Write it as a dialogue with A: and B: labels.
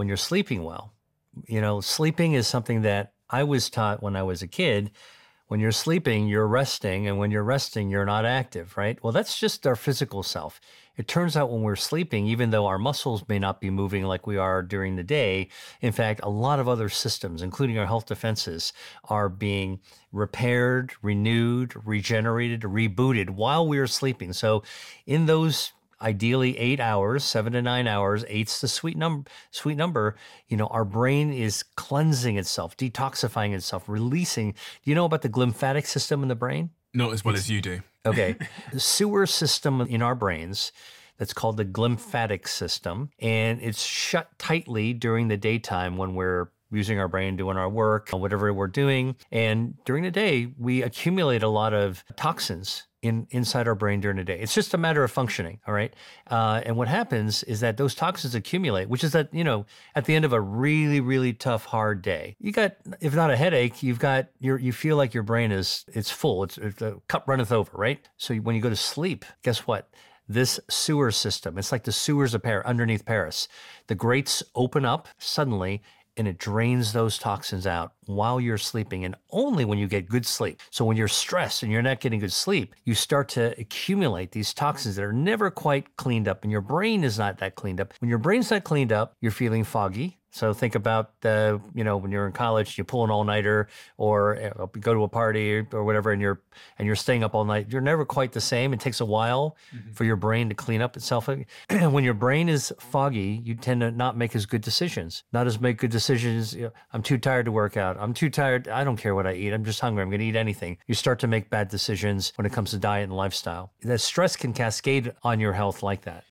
A: when you're sleeping well. Sleeping is something that I was taught when I was a kid. When you're sleeping, you're resting, and when you're resting, you're not active, right? Well, that's just our physical self. It turns out when we're sleeping, even though our muscles may not be moving like we are during the day, in fact, a lot of other systems, including our health defenses, are being repaired, renewed, regenerated, rebooted while we're sleeping. So in those ideally 8 hours, 7 to 9 hours, eight's the sweet number, our brain is cleansing itself, detoxifying itself, releasing. Do you know about the glymphatic system in the brain?
B: Not as well as you do.
A: Okay. The sewer system in our brains, that's called the glymphatic system, and it's shut tightly during the daytime when we're using our brain, doing our work, whatever we're doing. And during the day, we accumulate a lot of toxins inside our brain during the day. It's just a matter of functioning, all right? And what happens is that those toxins accumulate, which is that, at the end of a really, really tough, hard day, you got, if not a headache, you feel like your brain it's full. It's the cup runneth over, right? So when you go to sleep, guess what? This sewer system, it's like the sewers of underneath Paris. The grates open up suddenly, and it drains those toxins out while you're sleeping, and only when you get good sleep. So when you're stressed and you're not getting good sleep, you start to accumulate these toxins that are never quite cleaned up, and your brain is not that cleaned up. When your brain's not cleaned up, you're feeling foggy. So think about when you're in college, you pull an all-nighter or go to a party or whatever, and you're staying up all night. You're never quite the same. It takes a while for your brain to clean up itself. When your brain is foggy, you tend to not make as good decisions. I'm too tired to work out. I'm too tired. I don't care what I eat. I'm just hungry. I'm going to eat anything. You start to make bad decisions when it comes to diet and lifestyle. The stress can cascade on your health like that.